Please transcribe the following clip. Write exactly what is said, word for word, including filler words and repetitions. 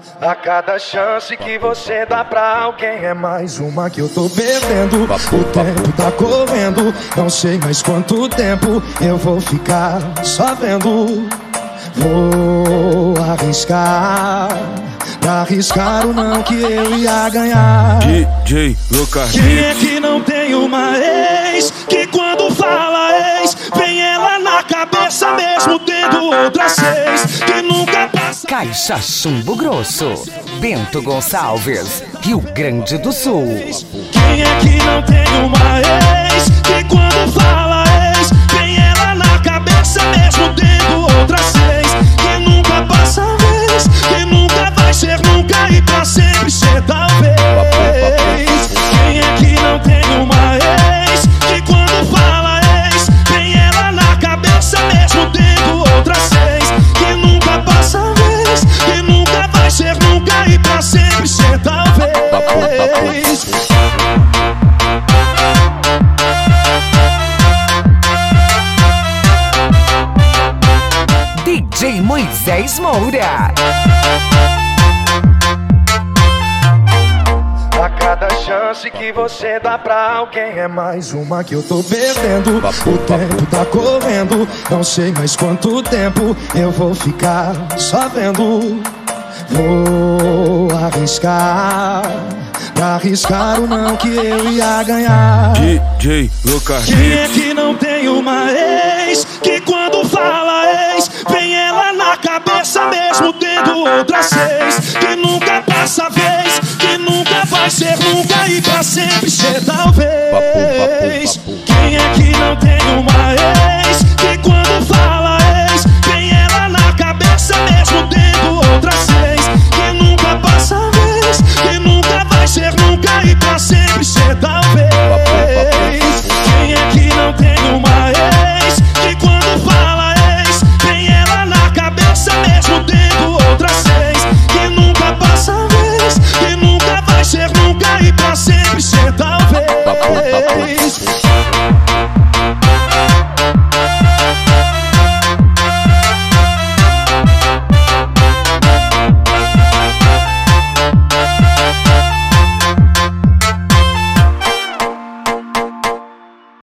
A cada chance que você dá pra alguém é mais uma que eu tô perdendo. O tempo tá correndo, não sei mais quanto tempo eu vou ficar só vendo. Vou arriscar, pra arriscar o não que eu ia ganhar. D J Lucas. Quem é que não tem uma ex que quando fala ex vem ela na cabeça mesmo tendo outras seis que nunca passa. Caixa Chumbo Grosso, Bento Gonçalves, Rio Grande do Sul. Quem é que não tem uma ex que quando fala ex vem ela na cabeça mesmo tendo outras seis que nunca passa vez, que nunca vai ser nunca e pra sempre ser talvez. Quem é que não tem uma ex que quando fala ex vem ela na cabeça mesmo tendo outras seis que nunca passa vez, que nunca vai ser nunca e pra sempre ser talvez. D J Moisés Moura. A cada chance que você dá pra alguém é mais uma que eu tô perdendo. O tempo tá correndo, não sei mais quanto tempo eu vou ficar só vendo. Vou arriscar, pra arriscar o não que eu ia ganhar. D J Lucas. Quem é que não tem uma ex que quando fala ex vem ela na cabeça mesmo tendo outras seis que nunca passa vez, que nunca vai ser nunca e pra sempre ser talvez. Quem é que não tem uma